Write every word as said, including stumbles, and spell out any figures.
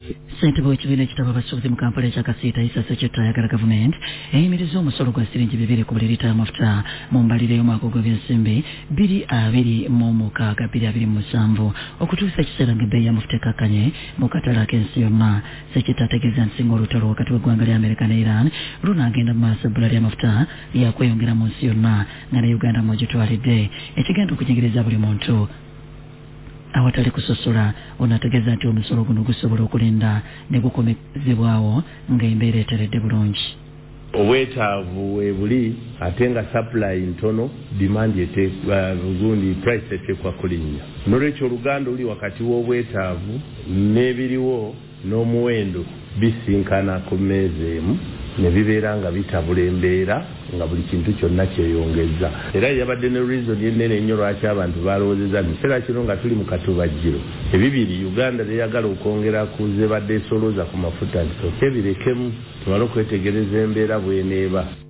Ssentebe w'ekibiina ekitaba abasuubuzi mu Kampala ekyakasiita Issa Ssekyettera ayagala gavumenti eyimiriza omusolo gwa siringi bibiri ku buli liita y'amafuta mu mbalire y'omwaka gw'ebyensimbi bbiri abiri mu mukaaga bbiri abiri mu musanvu okutuusa ekiseera ng'ebbeeyi y'amafuta ekkakkanye mu katale ak'ensi yonna. Ssekyettera ategeeza nti singa olutalo wakati w'eggwanga lya Amerika ne Iran lunaagenda mu maaso ebbula ly'amafuta lyakweyongera mu nsi yonna nga ne Uganda mw'egitwalidde ekigenda okunyigiriza buli muntu awatali kusosola. Onategeeza nti omusolo guno gusobola okulinda ne gukomezebwawo ng'embeera eteredde bulungi. Obwetaavu webuli ate nga supply ntono demand eteekwa bugundi price eteekwa kulinnya. N'olwekyo oluganda oli wakati w'obwetaavu n'ebiriwo n'omuwendo bisinkana ku mmeeza emu ne bibeera nga bitabula embeera nga buli kintu kyonna kyeyongeza. Era yabadde ne reason yenene ennyo lwaki abantu balowoozezza nti kiseera kino nga tuli mu katubajjiro ebibiri Uganda lyeyagala okwongera ku ze badde esolooza ku mafuta nti soke birekemu tumale okwetegereza embeera bw'eneeba.